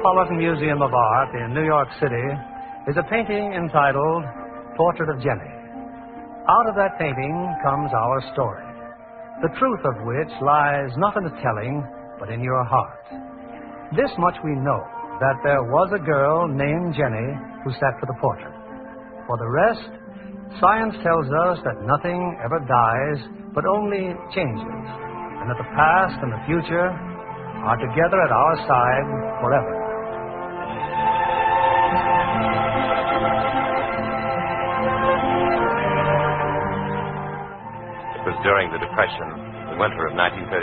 Metropolitan Museum of Art in New York City is a painting entitled Portrait of Jenny. Out of that painting comes our story, the truth of which lies not in the telling, but in your heart. This much we know, that there was a girl named Jenny who sat for the portrait. For the rest, science tells us that nothing ever dies, but only changes, and that the past and the future are together at our side forever. It was during the Depression, the winter of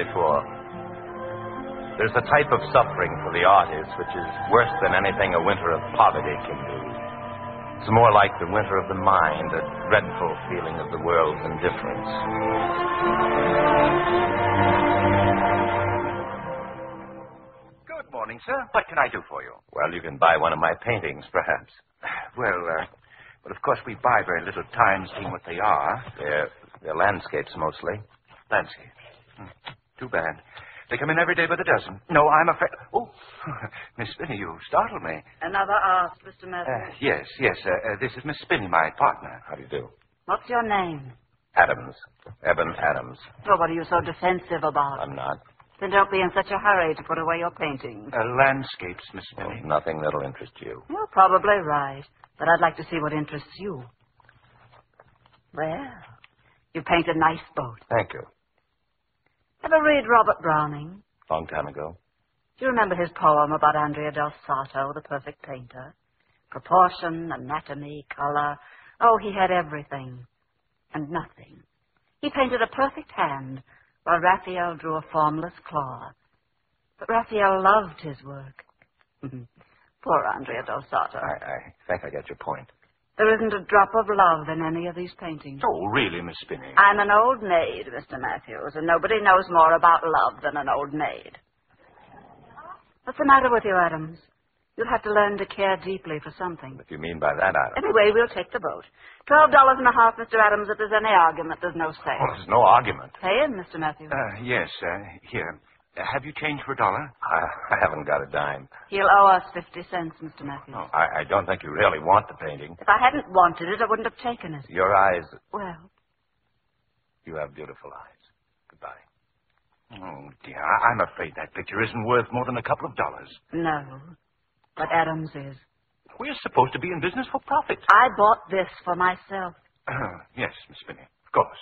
1934. There's a type of suffering for the artist which is worse than anything a winter of poverty can do. It's more like the winter of the mind, a dreadful feeling of the world's indifference. Good morning, sir. What can I do for you? Well, you can buy one of my paintings, perhaps. Well, of course, we buy very little time seeing what they are. They're landscapes, mostly. Landscape. Too bad. They come in every day by the dozen. No, I'm afraid... Oh, Miss Spinney, you startled me. Another ask, Mr. Matthews? Yes. This is Miss Spinney, my partner. How do you do? What's your name? Adams. Eben Adams. Oh, what are you so defensive about? I'm not. Then don't be in such a hurry to put away your paintings. Landscapes, Miss Spinney. Oh, nothing that'll interest you. You're probably right, but I'd like to see what interests you. Well, you paint a nice boat. Thank you. Ever read Robert Browning? Long time ago. Do you remember his poem about Andrea del Sarto, the perfect painter? Proportion, anatomy, color. Oh, he had everything and nothing. He painted a perfect hand, while Raphael drew a formless claw. But Raphael loved his work. Poor Andrea del Sarto. I think I get your point. There isn't a drop of love in any of these paintings. Oh, really, Miss Spinney? I'm an old maid, Mr. Matthews, and nobody knows more about love than an old maid. What's the matter with you, Adams? You'll have to learn to care deeply for something. What do you mean by that, Adams? Anyway, we'll take the boat. $12.50, Mr. Adams. If there's any argument, there's no sale. Oh, there's no argument. Pay him, Mr. Matthews. Yes, here. Have you change for $1? I haven't got a dime. He'll owe us 50 cents, Mr. Matthews. Oh, I don't think you really want the painting. If I hadn't wanted it, I wouldn't have taken it. Your eyes... Well, You have beautiful eyes. Goodbye. Oh, dear, I'm afraid that picture isn't worth more than a couple of dollars. no. But Adams is. We're supposed to be in business for profit. I bought this for myself. Yes, Miss Spinney, of course.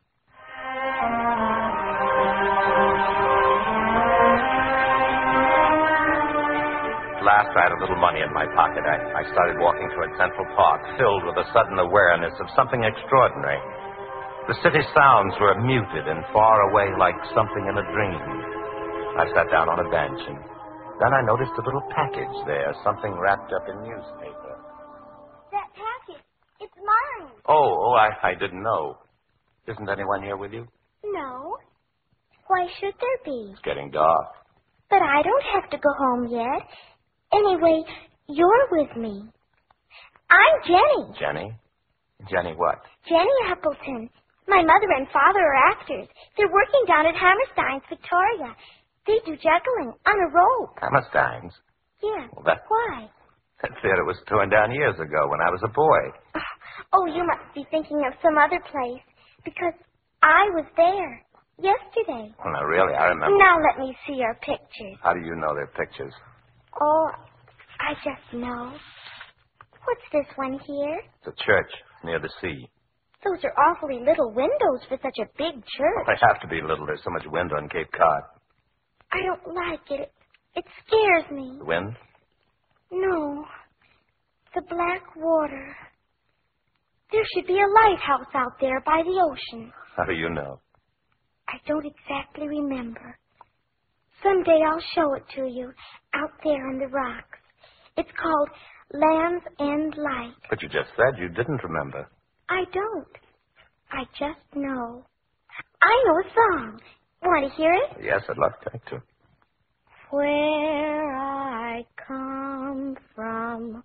At last, I had a little money in my pocket. I started walking toward Central Park, filled with a sudden awareness of something extraordinary. The city sounds were muted and far away like something in a dream. I sat down on a bench, and then I noticed a little package there, something wrapped up in newspaper. That package, it's mine. Oh, I didn't know. Isn't anyone here with you? No. Why should there be? It's getting dark. But I don't have to go home yet. Anyway, you're with me. I'm Jenny. Jenny? Jenny what? Jenny Appleton. My mother and father are actors. They're working down at Hammerstein's, Victoria. They do juggling on a rope. Hammerstein's? Yeah. Well, Why? That theater was torn down years ago when I was a boy. Oh, you must be thinking of some other place. Because I was there yesterday. Well, no, really, I remember. Now let me see your pictures. How do you know they're pictures? Oh, I just know. What's this one here? It's a church near the sea. Those are awfully little windows for such a big church. They have to be little. There's so much wind on Cape Cod. I don't like it. It scares me. The wind? No. The black water. There should be a lighthouse out there by the ocean. How do you know? I don't exactly remember. Someday I'll show it to you out there on the rocks. It's called Land's End Light. But you just said you didn't remember. I don't. I just know. I know a song. Want to hear it? Yes, I'd love to. Where I come from,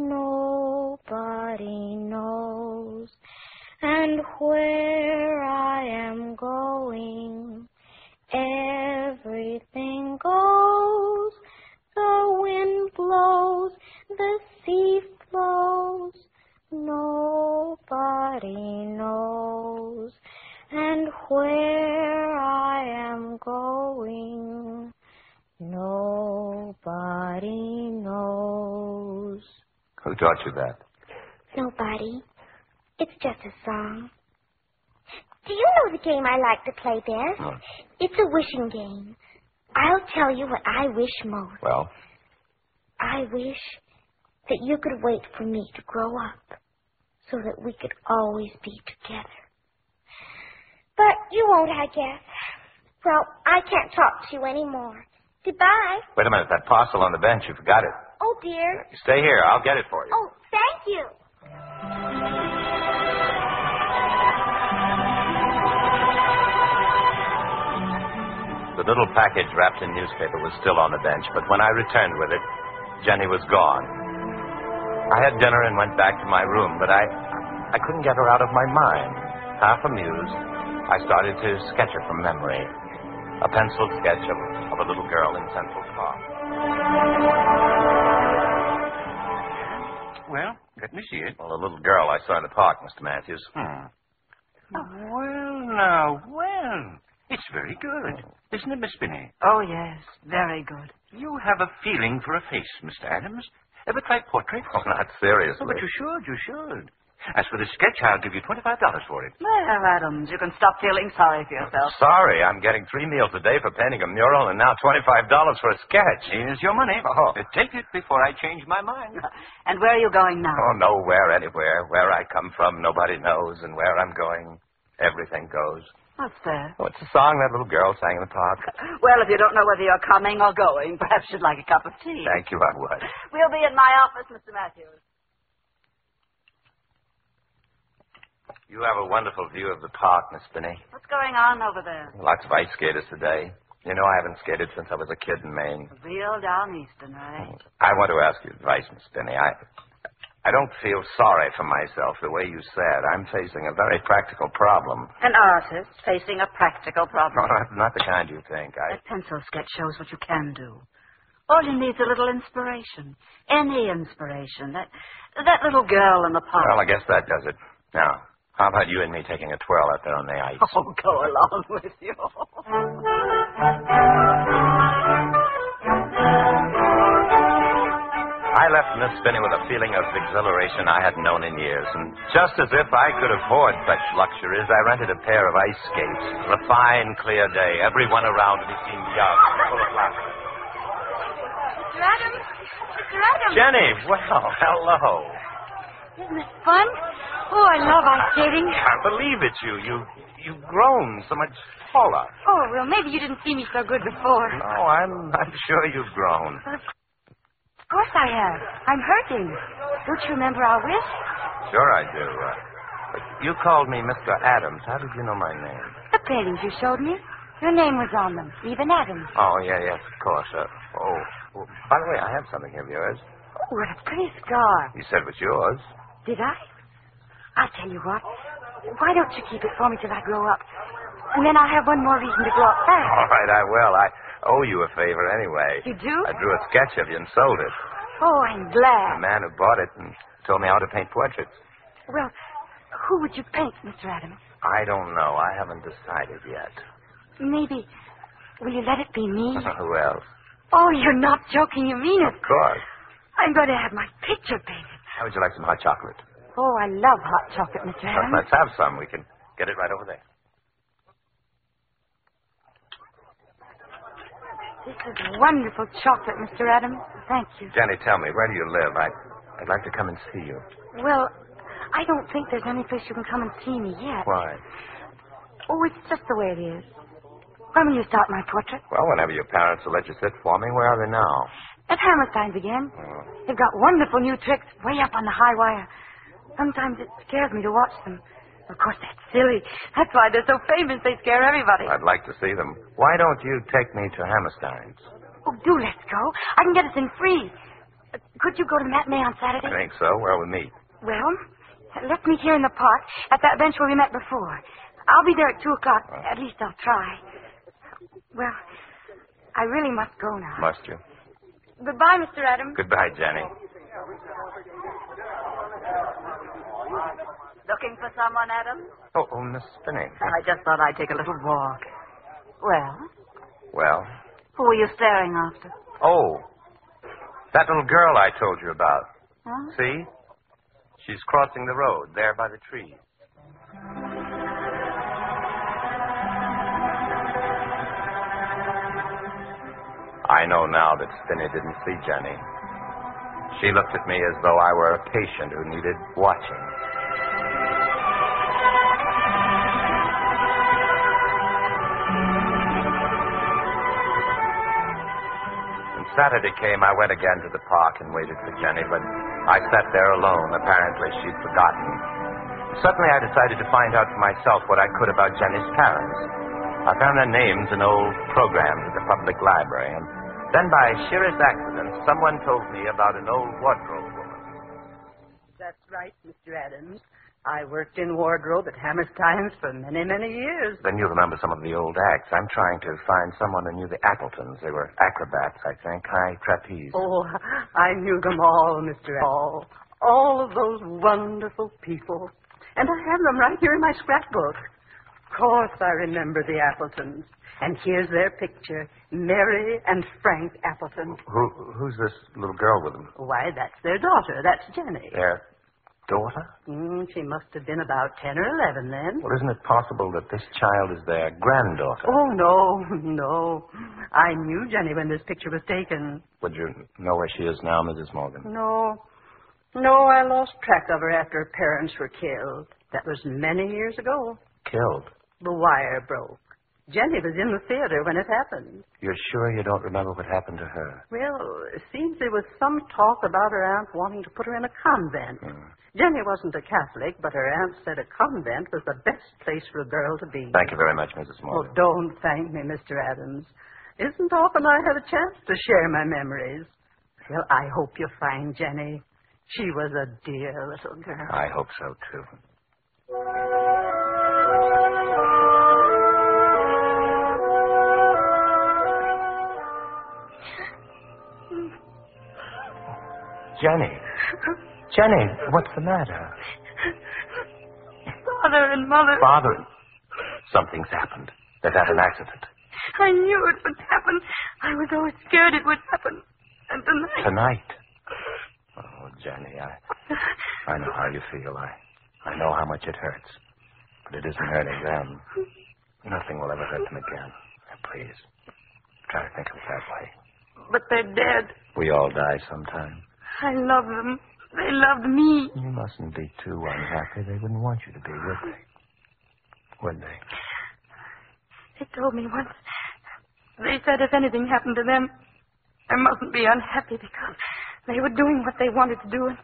nobody knows. And where I am going, everything goes. The wind blows Nobody knows, and where I am going, nobody knows. Who taught you that? Nobody. It's just a song. Do you know the game I like to play best? No. It's a wishing game. I'll tell you what I wish most. Well? I wish that you could wait for me to grow up so that we could always be together. But you won't, I guess. Well, I can't talk to you anymore. Goodbye. Wait a minute. That parcel on the bench, you forgot it. Oh, dear. Stay here. I'll get it for you. Oh, thank you. The little package wrapped in newspaper was still on the bench, but when I returned with it, Jenny was gone. I had dinner and went back to my room, but I couldn't get her out of my mind. Half amused, I started to sketch her from memory. A penciled sketch of a little girl in Central Park. Well, let me see it. Well, a little girl I saw in the park, Mr. Matthews. Well. It's very good. Isn't it, Miss Spinney? Oh, yes. Very good. You have a feeling for a face, Mr. Adams. Ever try portraits? Oh, not seriously. Oh, but you should. As for the sketch, I'll give you $25 for it. Well, Adams, you can stop feeling sorry for yourself. Sorry, I'm getting 3 meals a day for painting a mural and now $25 for a sketch. Here's your money. Oh. Take it before I change my mind. And where are you going now? Oh, nowhere, anywhere. Where I come from, nobody knows, and where I'm going, everything goes. What's that? Oh, it's a song that little girl sang in the park. Well, if you don't know whether you're coming or going, perhaps you'd like a cup of tea. Thank you, I would. We'll be in my office, Mr. Matthews. You have a wonderful view of the park, Miss Spinney. What's going on over there? Lots of ice skaters today. You know, I haven't skated since I was a kid in Maine. Real downeastern, eh? I want to ask you advice, Miss Spinney. I don't feel sorry for myself the way you said. I'm facing a very practical problem. An artist facing a practical problem. No, not the kind you think. That pencil sketch shows what you can do. All you need is a little inspiration. Any inspiration. That little girl in the park. Well, I guess that does it. Now, how about you and me taking a twirl out there on the ice? Oh, go along with you. I left Miss Spinney with a feeling of exhilaration I hadn't known in years, and just as if I could afford such luxuries, I rented a pair of ice skates. It was a fine, clear day. Everyone around me seemed young, full of laughter. Mr. Adams? Mr. Adams? Jenny, well, hello. Isn't it fun? Oh, I love ice skating. I can't believe it, you've grown so much taller. Oh, well, maybe you didn't see me so good before. No, I'm sure you've grown. Of course I have. I'm hurting. Don't you remember our wish? Sure I do. But you called me Mr. Adams. How did you know my name? The paintings you showed me. Your name was on them. Stephen Adams. Oh, yes, of course. Well, by the way, I have something of yours. Oh, what a pretty scar. You said it was yours. Did I? I'll tell you what. Why don't you keep it for me till I grow up? And then I'll have one more reason to grow up fast. All right, I will. I owe you a favor anyway. You do? I drew a sketch of you and sold it. Oh, I'm The glad. man who bought it and told me how to paint portraits. Well, who would you paint, Mr. Adams? I don't know. I haven't decided yet. Maybe. Will you let it be me? Who else? Oh, you're not joking. You mean it. Of course. I'm going to have my picture painted. How would you like some hot chocolate? Oh, I love hot chocolate, Mr. Adams. Let's have some. We can get it right over there. This is wonderful chocolate, Mr. Adams. Thank you. Jenny, tell me, where do you live? I'd like to come and see you. Well, I don't think there's any place you can come and see me yet. Why? Oh, it's just the way it is. When will you start my portrait? Well, whenever your parents will let you sit for me. Where are they now? At Hammerstein's again. Oh. They've got wonderful new tricks way up on the high wire. Sometimes it scares me to watch them. Of course, that's silly. That's why they're so famous. They scare everybody. I'd like to see them. Why don't you take me to Hammerstein's? Oh, do let's go. I can get us in free. Could you go to the matinee on I Saturday? think so. Where we meet? Well, let's meet here in the park at that bench where we met before. I'll be there at 2 o'clock. At least I'll try. Well, I really must go now. Must you? Goodbye, Mr. Adams. Goodbye, Jenny. Looking for someone, Adam? Oh, Miss Spinney. I just thought I'd take a little walk. Well, Well? who are you staring after? Oh, that little girl I told you about. Huh? See? She's crossing the road there by the trees. I know now that Spinney didn't see Jenny. She looked at me as though I were a patient who needed watching. When Saturday came, I went again to the park and waited for Jenny, but I sat there alone. Apparently, she'd forgotten. Suddenly, I decided to find out for myself what I could about Jenny's parents. I found their names in old programs at the public library, and then by sheerest accident, someone told me about an old wardrobe woman. That's right, Mr. Adams. I worked in wardrobe at Hammerstein's for many, many years. Then you remember some of the old acts. I'm trying to find someone who knew the Appletons. They were acrobats, I think, high trapeze. Oh, I knew them all, Mr. Adams. All of those wonderful people. And I have them right here in my scrapbook. Of course I remember the Appletons. And here's their picture, Mary and Frank Appleton. Who's this little girl with them? Why, that's their daughter. That's Jenny. Their daughter? She must have been about 10 or 11 then. Well, isn't it possible that this child is their granddaughter? Oh, no. I knew Jenny when this picture was taken. Would you know where she is now, Mrs. Morgan? No, I lost track of her after her parents were killed. That was many years ago. Killed? The wire broke. Jenny was in the theater when it happened. You're sure you don't remember what happened to her? Well, it seems there was some talk about her aunt wanting to put her in a convent. Jenny wasn't a Catholic, but her aunt said a convent was the best place for a girl to be. Thank you very much, Mrs. Oh, Morgan. don't thank me, Mr. Adams. Isn't often I have a chance to share my memories. Well, I hope you find Jenny. She was a dear little girl. I hope so, too. Jenny, what's the matter? Father and Mother. Father, something's happened. They've had an accident. I knew it would happen. I was always scared it would happen. And tonight... Tonight? Oh, Jenny, I know how you feel. I know how much it hurts. But it isn't hurting them. Nothing will ever hurt them again. Please, try to think of it that way. But they're dead. We all die sometime. I love them. They loved me. You mustn't be too unhappy. They wouldn't want you to be, would they? Would they? They told me once. They said if anything happened to them, I mustn't be unhappy because they were doing what they wanted to do. And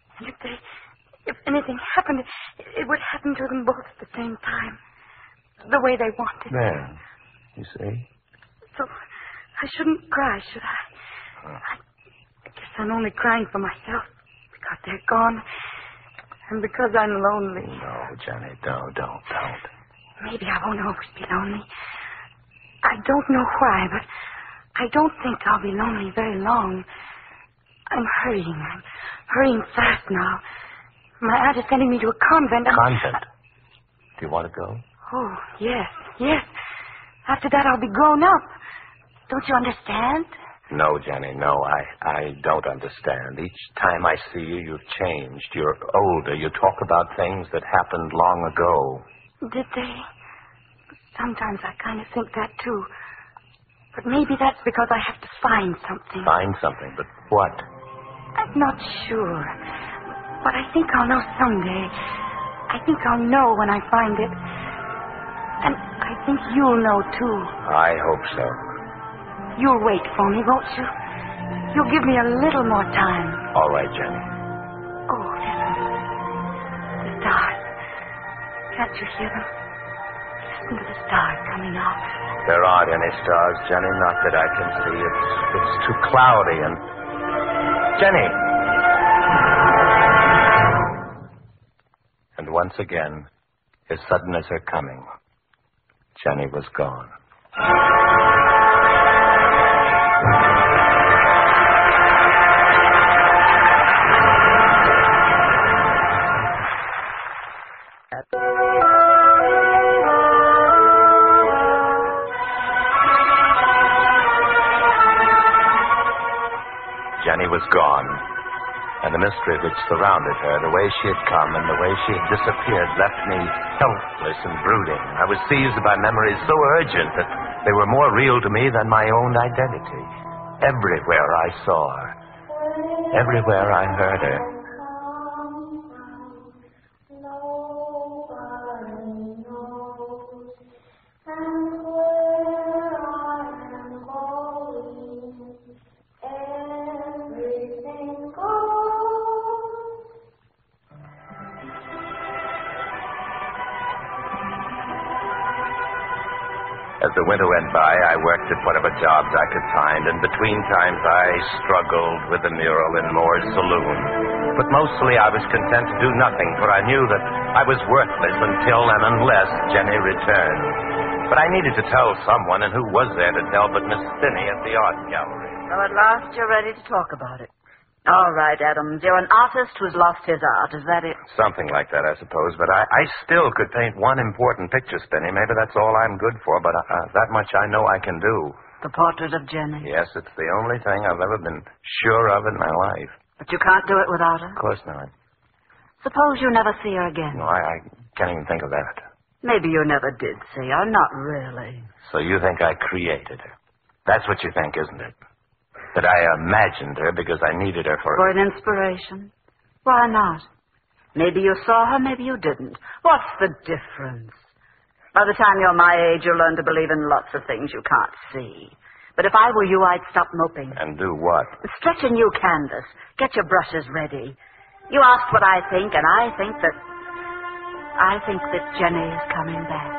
if anything happened, it would happen to them both at the same time. The way they wanted. There. You see? So I shouldn't cry, should I? I guess I'm only crying for myself because they're gone and because I'm lonely. No, Jenny, don't. Maybe I won't always be lonely. I don't know why, but I don't think I'll be lonely very long. I'm hurrying fast now. My aunt is sending me to a convent. Convent? Do you want to go? Oh, yes. After that, I'll be grown up. Don't you understand? No, Jenny, no. I don't understand. Each time I see you, you've changed. You're older. You talk about things that happened long ago. Did they? Sometimes I kind of think that, too. But maybe that's because I have to find something. Find something? But what? I'm not sure. But I think I'll know someday. I think I'll know when I find it. And I think you'll know, too. I hope so. You'll wait for me, won't you? You'll give me a little more time. All right, Jenny. Oh, listen. The stars. Can't you hear them? Listen to the stars coming out. There aren't any stars, Jenny. Not that I can see. It's too cloudy and... Jenny! And once again, as sudden as her coming, Jenny was gone. the mystery which surrounded her, the way she had come and the way she had disappeared, left me helpless and brooding. I was seized by memories so urgent that they were more real to me than my own identity. Everywhere I saw her. Everywhere I heard her. As the winter went by, I worked at whatever jobs I could find, and between times I struggled with the mural in Moore's saloon. But mostly I was content to do nothing, for I knew that I was worthless until and unless Jenny returned. But I needed to tell someone, and who was there to tell but Miss Finney at the art gallery? So at last you're ready to talk about it. All right, Adams. You're an artist who's lost his art. Is that it? Something like that, I suppose. But I still could paint one important picture, Spinny. Maybe that's all I'm good for, but that much I know I can do. The portrait of Jenny. Yes, it's the only thing I've ever been sure of in my life. But you can't do it without her? Of course not. Suppose you never see her again. No, I can't even think of that. Maybe you never did see her. Not really. So you think I created her? That's what you think, isn't it? That I imagined her because I needed her for an inspiration? Why not? Maybe you saw her, maybe you didn't. What's the difference? By the time you're my age, you'll learn to believe in lots of things you can't see. But if I were you, I'd stop moping. And do what? Stretch a new canvas. Get your brushes ready. You asked what I think, and I think that Jenny is coming back.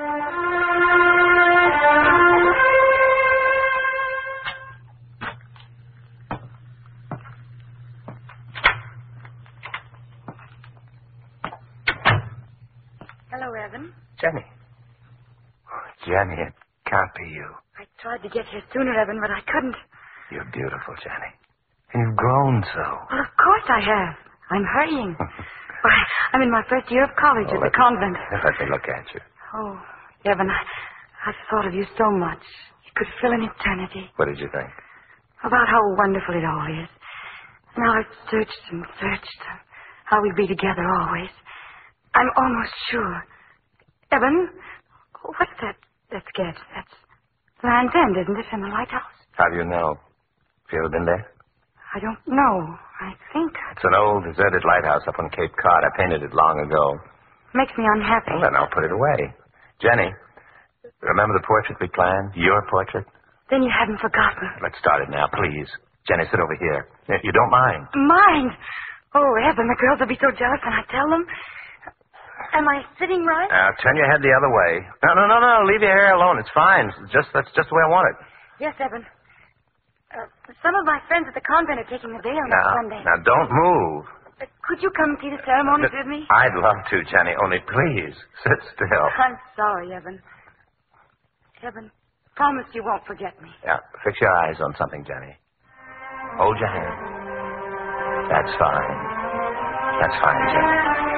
Hello, Evan. Jenny. Oh, Jenny, it can't be you. I tried to get here sooner, Evan, but I couldn't. You're beautiful, Jenny. And you've grown so. Well, of course I have. I'm hurrying. Why, I'm in my first year of college at the convent. Let me look at you. Oh, Evan, I've thought of you so much. You could fill an eternity. What did you think? About how wonderful it all is. Now I've searched and searched. How we'd be together always. I'm almost sure. Evan, what's that sketch? That's Land's End, isn't it, in the lighthouse? How do you know? Have you ever been there? I don't know. I think. It's an old, deserted lighthouse up on Cape Cod. I painted it long ago. Makes me unhappy. Well, then I'll put it away. Jenny, remember the portrait we planned? Your portrait? Then you haven't forgotten. Let's start it now, please. Jenny, sit over here. You don't mind? Mind? Oh, Evan, the girls will be so jealous when I tell them. Am I sitting right? Now, turn your head the other way. No. Leave your hair alone. It's fine. That's just the way I want it. Yes, Evan. Some of my friends at the convent are taking the veil next Sunday. Now, don't move. Could you come and see the ceremonies with me? I'd love to, Jenny. Only please, sit still. I'm sorry, Evan. Evan, promise you won't forget me. Yeah, fix your eyes on something, Jenny. Hold your hand. That's fine. That's fine, Jenny.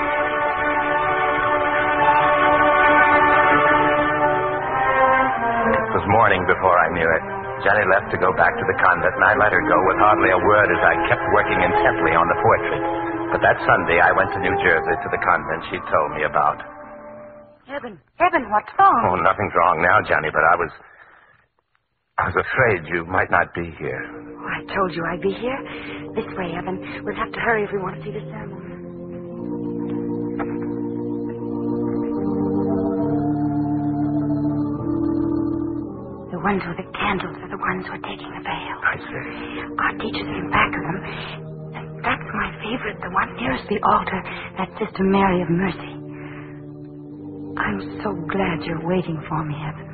It was morning before I knew it. Jenny left to go back to the convent, and I let her go with hardly a word as I kept working intently on the portrait. But that Sunday, I went to New Jersey to the convent she'd told me about. Evan, what's wrong? Oh, nothing's wrong now, Jenny, but I was afraid you might not be here. Oh, I told you I'd be here. This way, Evan. We'll have to hurry if we want to see the ceremony. The ones with the candles are the ones who are taking the veil. I see. Our teachers are in back of them. And that's my favorite, the one nearest the altar. That's Sister Mary of Mercy. I'm so glad you're waiting for me, Evan.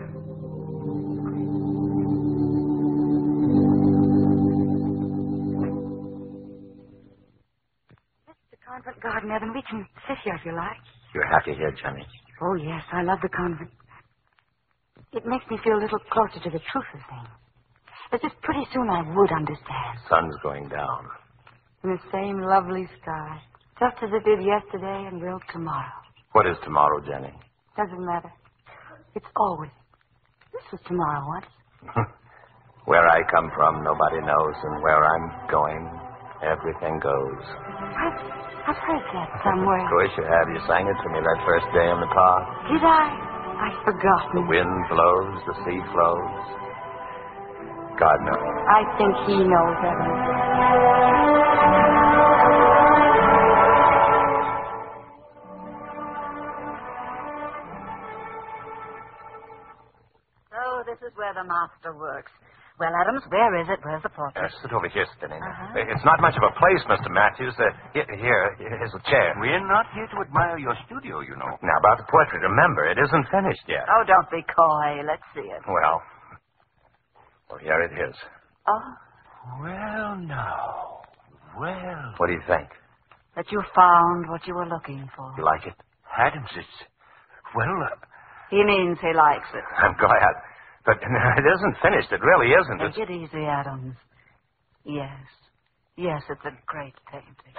This is the convent garden, Evan. We can sit here if you like. You're happy here, Jenny? Oh, yes. I love the convent. It makes me feel a little closer to the truth of things. As if pretty soon I would understand. Sun's going down. In the same lovely sky. Just as it did yesterday and will tomorrow. What is tomorrow, Jenny? Doesn't matter. It's always. This was tomorrow once. Where I come from, nobody knows, and where I'm going, Everything goes. I've heard that somewhere. Of course you have. You sang it to me that first day in the park. Did I? I've forgotten. The wind blows, the sea flows. God knows. I think he knows, Evan. So this is where the master works. Well, Adams, where is it? Where's the portrait? Sit over here, Spinny. It's not much of a place, Mr. Matthews. Here's a chair. We're not here to admire your studio, you know. Now, about the portrait, remember, it isn't finished yet. Oh, don't be coy. Let's see it. Well, here it is. Oh, Well, now. Well. What do you think? that you found what you were looking for. You like it? Adams, it's... Well, He means he likes it. I'm glad. But it isn't finished. It really isn't. Take it easy, Adams. Yes. Yes, it's a great painting.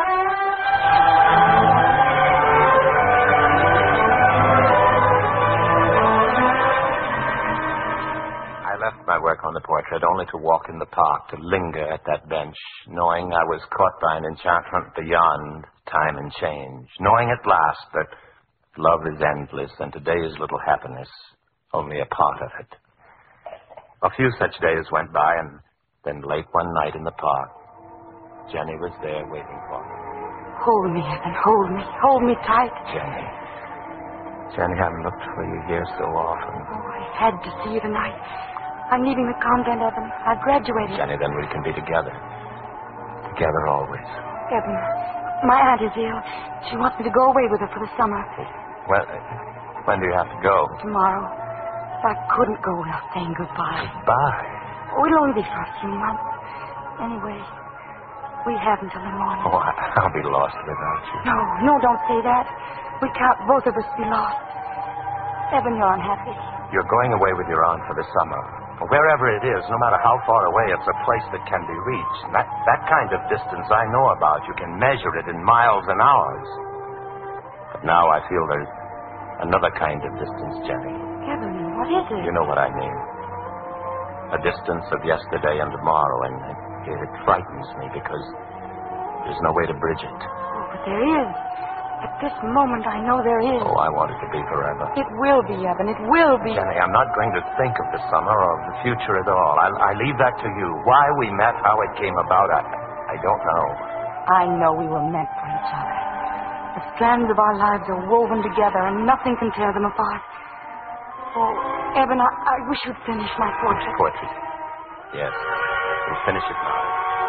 I left my work on the portrait only to walk in the park, to linger at that bench, knowing I was caught by an enchantment beyond time and change, knowing at last that love is endless and today's little happiness only a part of it. A few such days went by, and then late one night in the park, Jenny was there waiting for me. Hold me, Evan. Hold me. Hold me tight. Jenny, I've looked for you here so often. Oh, I had to see you tonight. I'm leaving the convent, Evan. I've graduated. Jenny, then we can be together. Together always. Evan, my aunt is ill. She wants me to go away with her for the summer. Well, when do you have to go? Tomorrow. I couldn't go without saying goodbye. Goodbye. Oh, it'll only be for a few months. Anyway, we have until the morning. Oh, I'll be lost without you. No, don't say that. We can't both of us be lost. Evan, you're unhappy. You're going away with your aunt for the summer. Wherever it is, no matter how far away, it's a place that can be reached. And that kind of distance I know about. You can measure it in miles and hours. But now I feel there's another kind of distance, Jenny. Evan, what is it? You know what I mean. A distance of yesterday and tomorrow, and it frightens me because there's no way to bridge it. Oh, but there is. At this moment, I know there is. Oh, I want it to be forever. It will be, Evan. It will be. Jenny, I'm not going to think of the summer or of the future at all. I leave that to you. Why we met, how it came about, I don't know. I know we were meant for each other. The strands of our lives are woven together, and nothing can tear them apart. Oh, Evan, I wish you'd finish my portrait. Portrait? Yes. We'll finish it now.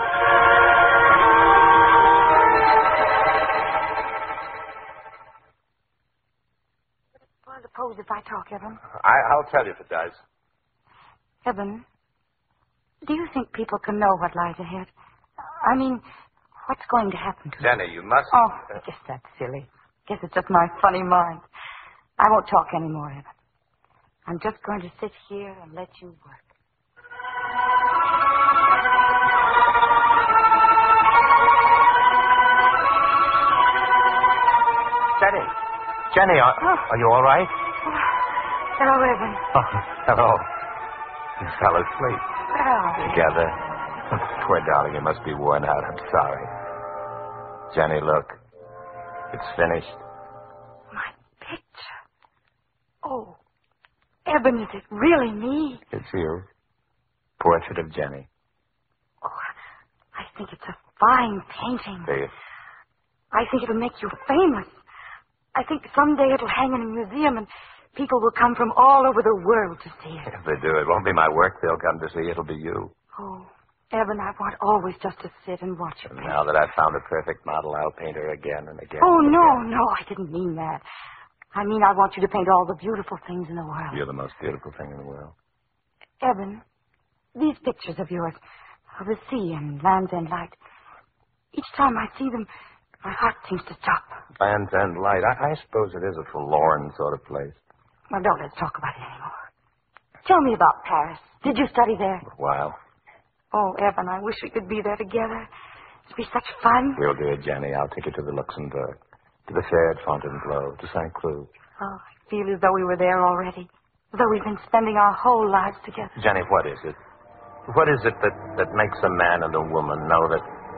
Well, suppose if I talk, Evan. I'll tell you if it does. Evan, do you think people can know what lies ahead? I mean, what's going to happen to Jenny, you must... Oh, I guess that's silly. Guess it's just my funny mind. I won't talk anymore, Evan. I'm just going to sit here and let you work. Jenny, are you all right? Hello, Evan. Oh, hello. You fell asleep. Well, Together. Poor darling, you must be worn out. I'm sorry. Jenny, look. It's finished. my picture. Oh, Evan, is it really me? It's you. Portrait of Jenny. Oh, I think it's a fine painting. Do you? I think it'll make you famous. I think someday it'll hang in a museum and people will come from all over the world to see it. If they do, it won't be my work they'll come to see. It'll be you. Oh, Evan, I want always just to sit and watch her And paint. now that I've found a perfect model, I'll paint her again and again. Oh, and no, again. I didn't mean that. I mean, I want you to paint all the beautiful things in the world. You're the most beautiful thing in the world. Evan, these pictures of yours, of the sea and Land's End Light, each time I see them, my heart seems to stop. Land's End Light. I suppose it is a forlorn sort of place. Well, don't let's talk about it anymore. Tell me about Paris. Did you study there? A while. Oh, Evan, I wish we could be there together. It'd be such fun. We'll do it, Jenny. I'll take you to the Luxembourg, to the fair at Fontainebleau, to St. Cloud. Oh, I feel as though we were there already. As though we've been spending our whole lives together. Jenny, what is it? What is it that makes a man and a woman know that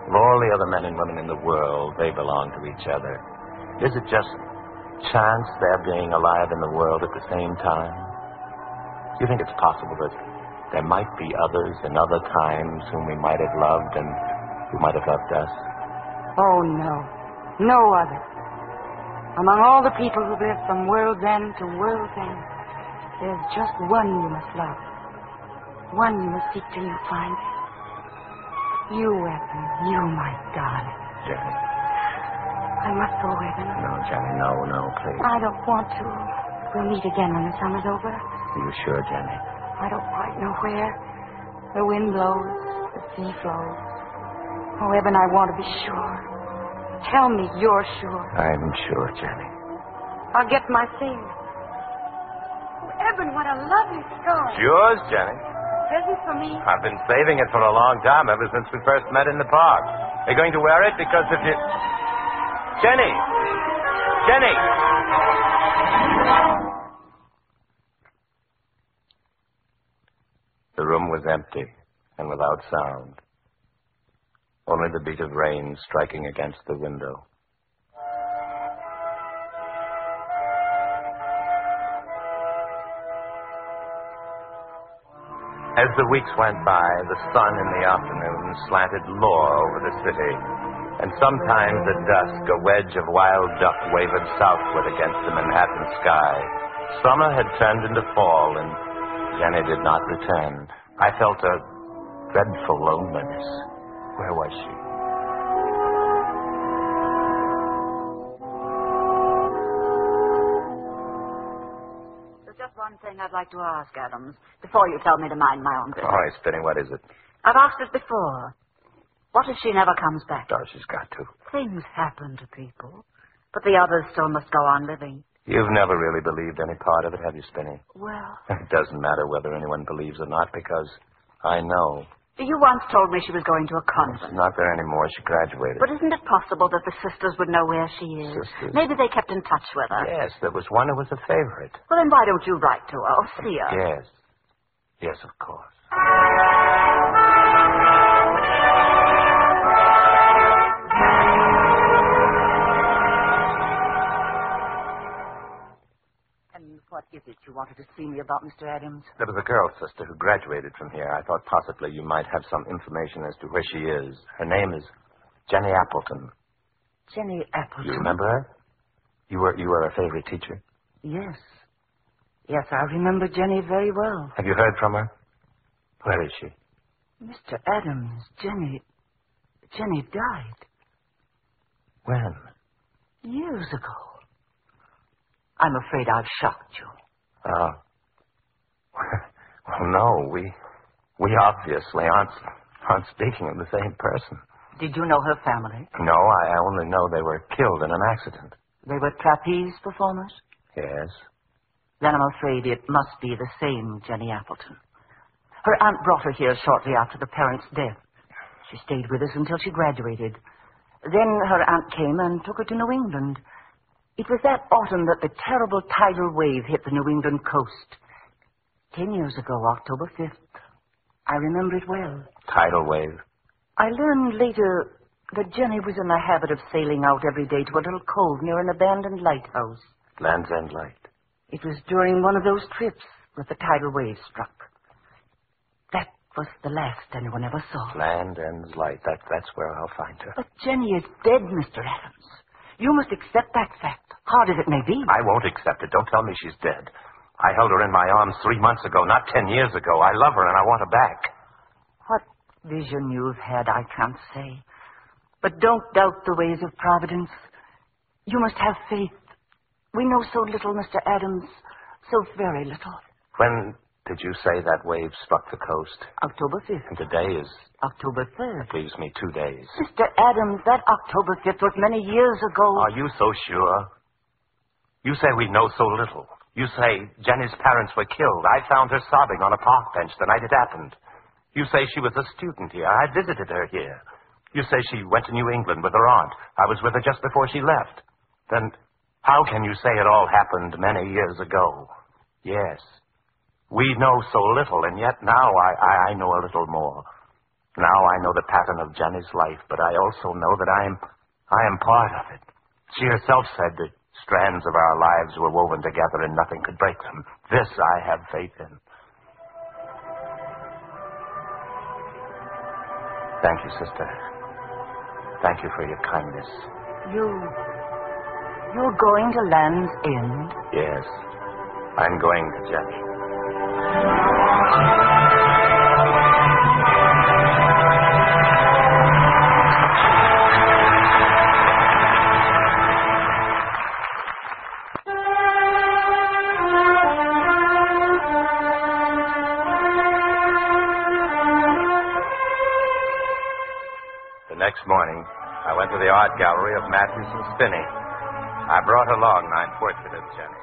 Of all the other men and women in the world, they belong to each other. Is it just chance their being alive in the world at the same time? Do you think it's possible that there might be others in other times whom we might have loved and who might have loved us? Oh, no. No other. Among all the people who live from world's end to world's end, there's just one you must love. One you must seek till you find it. You, Evan. You, my darling. Jenny. I must go, Evan. No, Jenny, no, please. I don't want to. We'll meet again when the summer's over. Are you sure, Jenny? I don't quite know where. The wind blows, the sea flows. Oh, Evan, I want to be sure. Tell me you're sure. I'm sure, Jenny. I'll get my things. Oh, Evan, what a lovely scarf. It's yours, Jenny. Present for me. I've been saving it for a long time, ever since we first met in the park. Are you going to wear it? Because if you... Jenny! Jenny! The room was empty and without sound. Only the beat of rain striking against the window. As the weeks went by, the sun in the afternoon slanted low over the city, and sometimes at dusk a wedge of wild duck wavered southward against the Manhattan sky. Summer had turned into fall, and Jenny did not return. I felt a dreadful loneliness. Where was she? There's just one thing I'd like to ask, Adams, before you tell me to mind my own business. All right, Spinny, what is it? I've asked it before. What if she never comes back? Oh, she's got to. Things happen to people, but the others still must go on living. You've never really believed any part of it, have you, Spinny? Well, It doesn't matter whether anyone believes or not, because I know. you once told me she was going to a She's convent. not there anymore. She graduated. But isn't it possible that the sisters would know where she is? Sisters? Maybe they kept in touch with her. Yes, there was one who was a favorite. Well, then why don't you write to her or see her? Yes. Yes, of course. And what is it you wanted to see me about, Mr. Adams? There was a girl, sister, who graduated from here. I thought possibly you might have some information as to where she is. Her name is Jenny Appleton. Jenny Appleton. You remember her? You were her favorite teacher. Yes. Yes, I remember Jenny very well. Have you heard from her? Where is she? Mr. Adams, Jenny died When? years ago. I'm afraid I've shocked you. Oh. Well, no, we obviously aren't speaking of the same person. Did you know her family? No, I only know they were killed in an accident. They were trapeze performers? Yes. Then I'm afraid it must be the same Jenny Appleton. Her aunt brought her here shortly after the parents' death. She stayed with us until she graduated. Then her aunt came and took her to New England. It was that autumn that the terrible tidal wave hit the New England coast. 10 years ago, October 5th. I remember it well. Tidal wave. I learned later that Jenny was in the habit of sailing out every day to a little cove near an abandoned lighthouse. Land's End Light. It was during one of those trips that the tidal wave struck. That was the last anyone ever saw. Land End's Light. That's where I'll find her. But Jenny is dead, Mr. Adams. You must accept that fact, hard as it may be. I won't accept it. Don't tell me she's dead. I held her in my arms 3 months ago, not 10 years ago. I love her and I want her back. What vision you've had, I can't say. But don't doubt the ways of Providence. You must have faith. We know so little, Mr. Adams, so very little. When did you say that wave struck the coast? October 5th. And today is... October 3rd. That leaves me 2 days. Mr. Adams, that October 5th was many years ago. Are you so sure? You say we know so little. You say Jenny's parents were killed. I found her sobbing on a park bench the night it happened. You say she was a student here. I visited her here. You say she went to New England with her aunt. I was with her just before she left. Then how can you say it all happened many years ago? Yes. We know so little, and yet now I know a little more. Now I know the pattern of Jenny's life, but I also know that I am part of it. She herself said that strands of our lives were woven together and nothing could break them. This I have faith in. Thank you, sister. Thank you for your kindness. You're going to Land's End? Yes, I'm going to Jenny. The next morning, I went to the art gallery of Matthews and Spinney. I brought along my portrait of Jenny.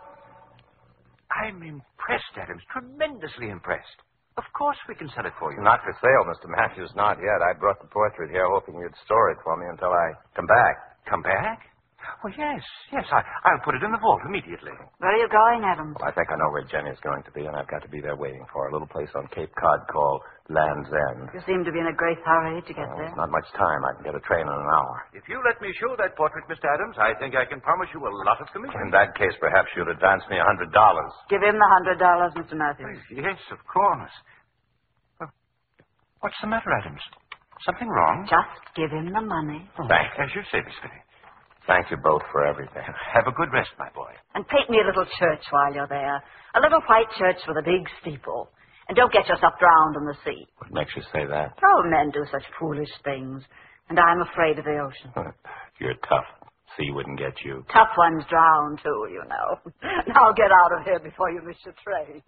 I'm impressed, Adams. Tremendously impressed. Of course we can sell it for you. Not for sale, Mr. Matthews, not yet. I brought the portrait here hoping you'd store it for me until I come back. Come back? Oh, yes. I'll put it in the vault immediately. Where are you going, Adams? Well, I think I know where Jenny's going to be, and I've got to be there waiting for her. A little place on Cape Cod called Land's End. You seem to be in a great hurry to get there. There's not much time. I can get a train in an hour. If you let me show that portrait, Mr. Adams, I think I can promise you a lot of commission. In that case, perhaps you'd advance me $100. Give him the $100, Mr. Matthews. Yes, of course. Well, what's the matter, Adams? Something wrong? Just give him the money. Thanks. As you say, Miss Finney. Thank you both for everything. Have a good rest, my boy. And paint me a little church while you're there. A little white church with a big steeple. And don't get yourself drowned in the sea. What makes you say that? Oh, men do such foolish things. And I'm afraid of the ocean. You're tough. Sea wouldn't get you. Tough ones drown, too, you know. Now get out of here before you miss your train.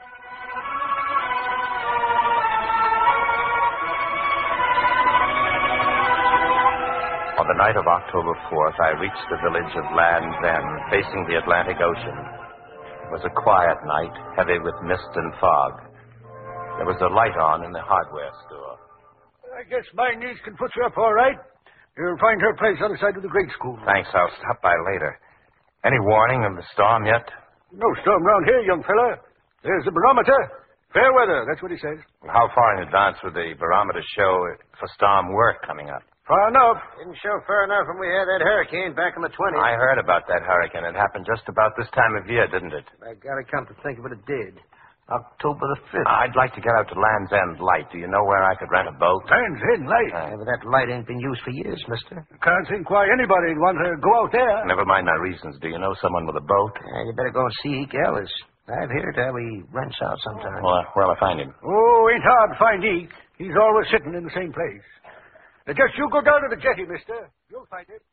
On the night of October 4th, I reached the village of Land's End, facing the Atlantic Ocean. It was a quiet night, heavy with mist and fog. There was a light on in the hardware store. I guess my niece can put you up all right. You'll find her place on the side of the grade school. Thanks, I'll stop by later. Any warning of the storm yet? No storm round here, young fella. There's the barometer. Fair weather, that's what he says. Well, how far in advance would the barometer show for storm work coming up? Far enough. Didn't show far enough when we had that hurricane back in the 20s. I heard about that hurricane. It happened just about this time of year, didn't it? I gotta come to think of it, it did. October the 5th. I'd like to get out to Land's End Light. Do you know where I could rent a boat? Land's End Light. But that light ain't been used for years, mister. Can't think why anybody'd want to go out there. Never mind my reasons. Do you know someone with a boat? You better go and see Eke Ellis. I've heard how he rents out sometimes. Well, where'll I find him? Oh, ain't hard to find Eke. He's always sitting in the same place. Just you go down to the jetty, mister. You'll find it.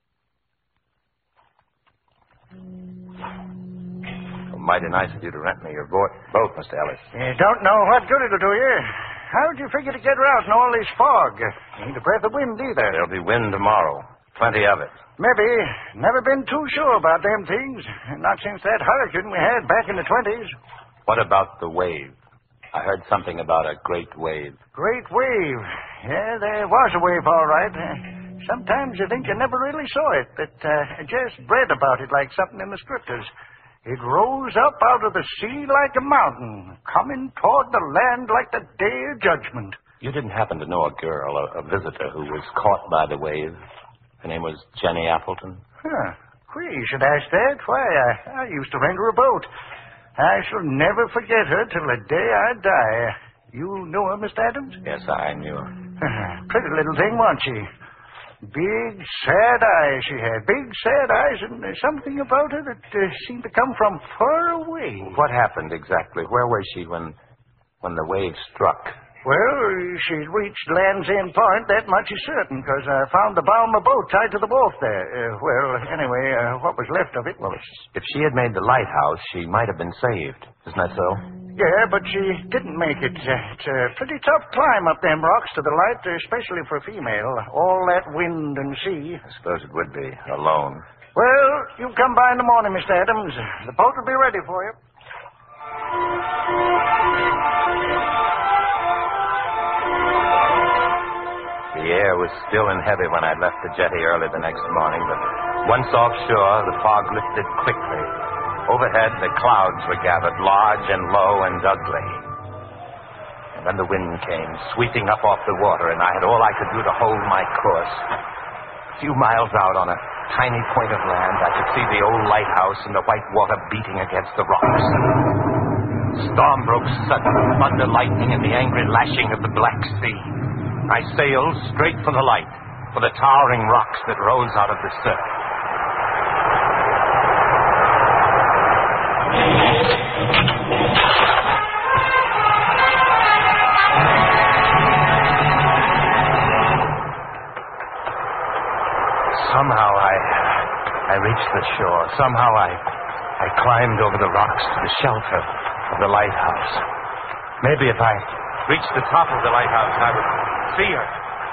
Mighty nice of you to rent me your boat, Mr. Ellis. You don't know what good it'll do you. How'd you figure to get around in all this fog? Ain't a breath of wind either. There'll be wind tomorrow. Plenty of it. Maybe. Never been too sure about them things. Not since that hurricane we had back in the 20s. What about the wave? I heard something about a great wave. Great wave. Yeah, there was a wave, all right. Sometimes you think you never really saw it, but just read about it like something in the scriptures. It rose up out of the sea like a mountain, coming toward the land like the day of judgment. You didn't happen to know a girl, a visitor, who was caught by the wave? Her name was Jenny Appleton. Huh. Queer you should ask that. Why, I used to rent her a boat. I shall never forget her till the day I die. You knew her, Mr. Adams? Yes, I knew her. Pretty little thing, wasn't she? Big, sad eyes she had. Big, sad eyes, and there's something about her that seemed to come from far away. What happened exactly? Where was she when the wave struck? Well, she'd reached Land's End Point, that much is certain, because I found the bow of my boat tied to the wharf there. What was left of it. Well, if she had made the lighthouse, she might have been saved. Isn't that so? Yeah, but she didn't make it. It's a pretty tough climb up them rocks to the light, especially for a female. All that wind and sea. I suppose it would be, alone. Well, you come by in the morning, Mr. Adams. The boat will be ready for you. The air was still and heavy when I left the jetty early the next morning, but once offshore, the fog lifted quickly. Overhead, the clouds were gathered, large and low and ugly. Then the wind came, sweeping up off the water, and I had all I could do to hold my course. A few miles out on a tiny point of land, I could see the old lighthouse and the white water beating against the rocks. Storm broke sudden, thunder, lightning, and the angry lashing of the Black Sea. I sailed straight for the light, for the towering rocks that rose out of the surf. Somehow I reached the shore. Somehow I climbed over the rocks to the shelter of the lighthouse. Maybe if I reached the top of the lighthouse, I would see her.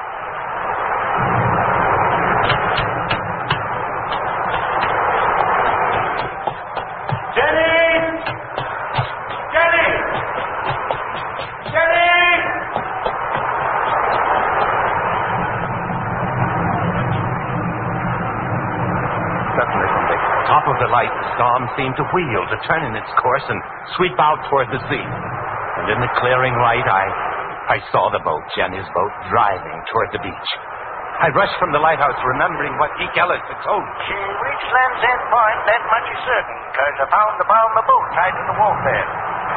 The light, the storm seemed to wheel, to turn in its course and sweep out toward the sea. And in the clearing light, I saw the boat, Jenny's boat, driving toward the beach. I rushed from the lighthouse, remembering what Deke Ellis had told me. She reached Land's End Point, that much is certain, because I found the bow of the boat tied to the wharf there.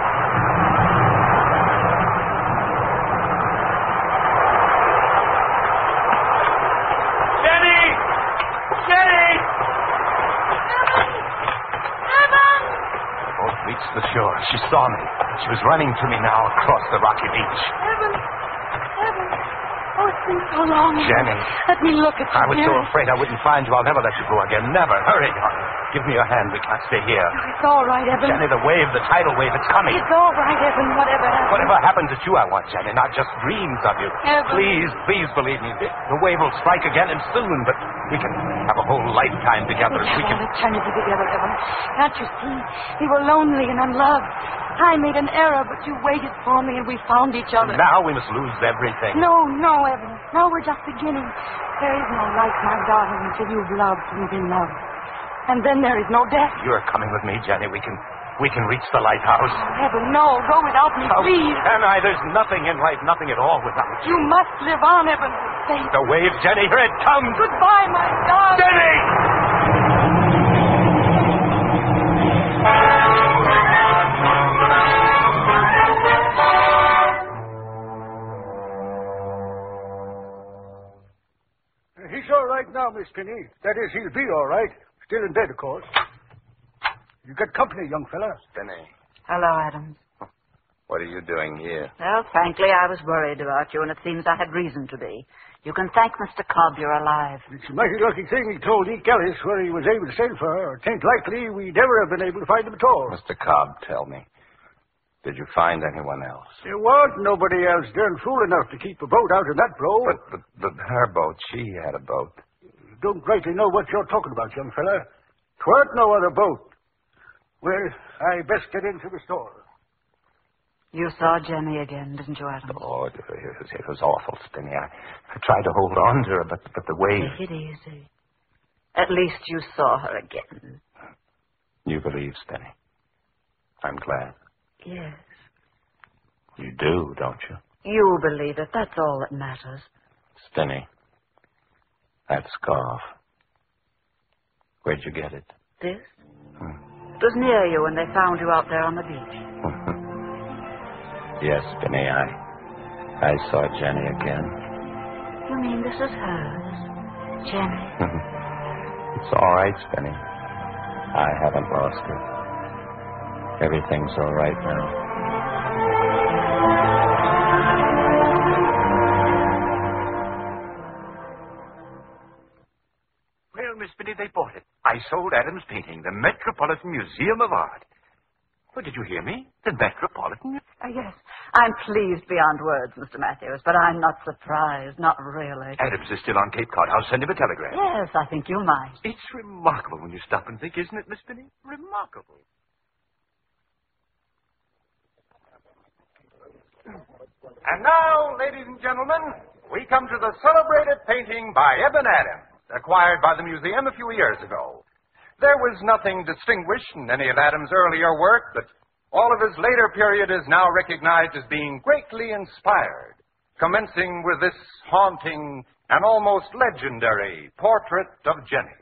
The shore. She saw me. She was running to me now across the rocky beach. Evan! Oh, it's been so long. Jenny. Let me look at you. I was so afraid I wouldn't find you. I'll never let you go again. Never. Hurry. Give me your hand. We can't stay here. Oh, it's all right, Evan. Jenny, the wave, the tidal wave, it's coming. It's all right, Evan. Whatever happens. Whatever happens, it's you I want, Jenny, not just dreams of you. Evan. Please believe me. The wave will strike again and soon, but we can have a whole lifetime together. We can have eternity together, Evan. Can't you see? We were lonely and unloved. I made an error, but you waited for me and we found each other. Now we must lose everything. No, Evan. Now we're just beginning. There is no life, my darling, until you've loved and been loved. And then there is no death. You're coming with me, Jenny. We can reach the lighthouse. Oh, Evan, no. Go without me, please. Can I? There's nothing in life, nothing at all without you. You must live on, Evan. Faith. The wave, Jenny, here it comes. Goodbye, my darling. Jenny! He's all right now, Miss Finney. That is, he'll be all right. Still in bed, of course. You got company, young fella. Finney. Hello, Adams. What are you doing here? Well, frankly, I was worried about you, and it seems I had reason to be. You can thank Mr. Cobb you're alive. It's a mighty lucky thing he told Deke Ellis where he was able to send for her. 'Tain't likely we'd ever have been able to find him at all. Mr. Cobb, tell me. Did you find anyone else? There wasn't nobody else darn fool enough to keep a boat out in that blow. But her boat, she had a boat. You don't rightly know what you're talking about, young fella. 'Twarn't no other boat. Well, I best get into the store. You saw Jenny again, didn't you, Adams? Oh, it was awful, Spinny. I tried to hold on to her, but the wave... Take it easy. At least you saw her again. You believe, Spinny? I'm glad. Yes. You do, don't you? You believe it. That's all that matters. Spinny, that scarf. Where'd you get it? This? It was near you when they found you out there on the beach. Yes, Spinny, I saw Jenny again. You mean this is hers? Jenny? It's all right, Spinny. I haven't lost her. Everything's all right now. Well, Miss Spinny, they bought it. I sold Adams' painting, the Metropolitan Museum of Art. Oh, did you hear me? The Metropolitan... Yes. I'm pleased beyond words, Mr. Matthews, but I'm not surprised. Not really. Adams is still on Cape Cod. I'll send him a telegram. Yes, I think you might. It's remarkable when you stop and think, isn't it, Miss Spinny? Remarkable. And now, ladies and gentlemen, we come to the celebrated painting by Eben Adams, acquired by the museum a few years ago. There was nothing distinguished in any of Adams' earlier work, but all of his later period is now recognized as being greatly inspired, commencing with this haunting and almost legendary Portrait of Jenny.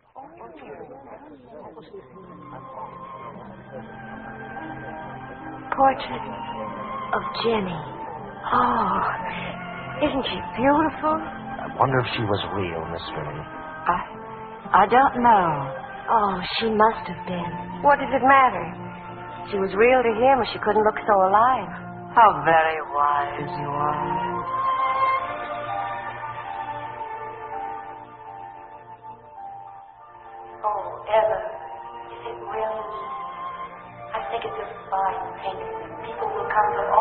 Portrait of Jenny. Oh, isn't she beautiful? I wonder if she was real, Miss Finney. I don't know. Oh, she must have been. What does it matter? She was real to him, or she couldn't look so alive. How very wise you are. Oh, Eva, is it really? I think it's a fine painting. People will come from